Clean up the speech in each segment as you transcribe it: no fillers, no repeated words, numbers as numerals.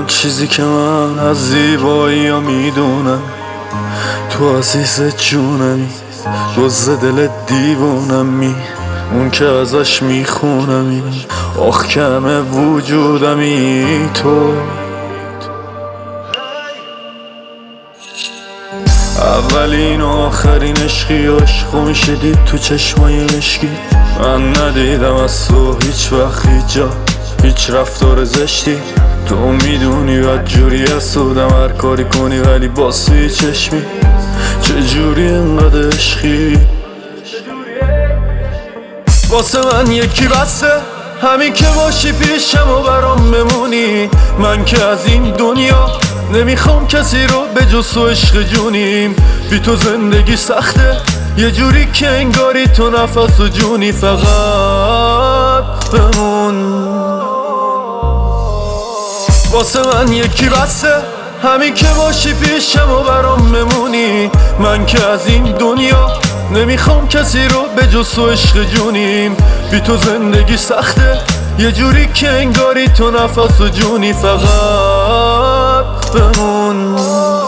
اون چیزی که من از زیبایی ها میدونم، تو عزیز جونمی، دوز دل دیوونمی، اون که ازش میخونمی، آخ که همه وجودمی تو. اولین و آخرین عشقی عشقو میشه دید تو چشمای مشکی. من ندیدم از تو هیچ وقت هیچ جا هیچ رفتار زشتی. تو میدونی بدجوری حسودم هر کاری کنی ولی باز توی چشمی. چجوری انقدر عشقی؟ واسه من یکی بسه، همین که باشی پیشم و برام بمونی. من که از این دنیا نمیخوام کسی رو به جز تو عشق جونیم. بی تو زندگی سخته، یه جوری که انگاری تو نفس و جونی. فقط بمون واسه من یکی بسه، همین که باشی پیشم و برام بمونی. من که از این دنیا نمیخوام کسی رو به جز تو عشق جونیم. بی تو زندگی سخته، یه جوری که انگاری تو نفس و جونی. فقط بمون.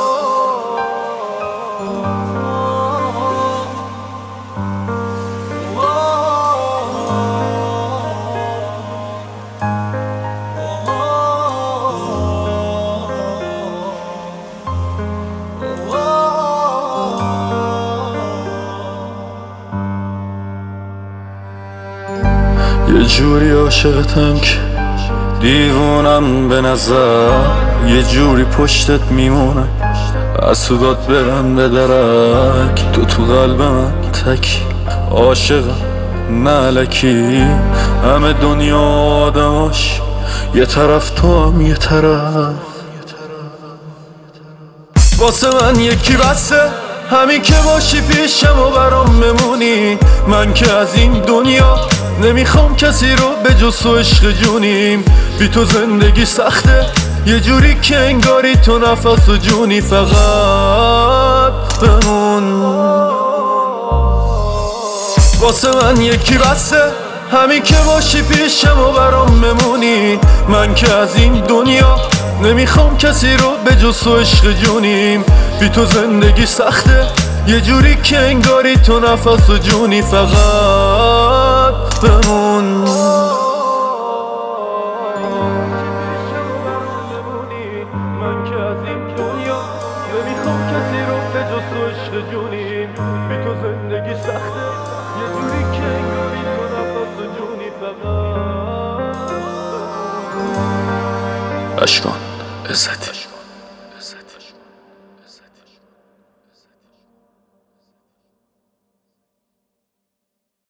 یه جوری عاشقتم که دیوونم به نظر، یه جوری پشتت میمونم از صدات برم به درک. تو قلب من تکی عاشقم نه الکی، همه دنیا آدماش یه طرف تو هم یه طرف. واسه من یکی بسه، همین که باشی پیشم و برام بمونی. من که از این دنیا نمیخوام کسی رو به جز تو عشق جونیم. بی تو زندگی سخته، یه جوری که انگاری تو نفس و جونی. فقط بمون واسه من یکی بسه، همین که باشی پیشم و برام بمونی. من که از این دنیا نمیخوام کسی رو به جز تو عشق جونیم. بی تو زندگی سخته، یه جوری که انگاری تو نفس و جونی. فقط بمون. من که از این دنیا نمیخوام کسی رو به جز تو عشق جونیم. بی تو زندگی سخته، یه جوری که انگاری تو نفس و جونی. فقط اشکان عزتی.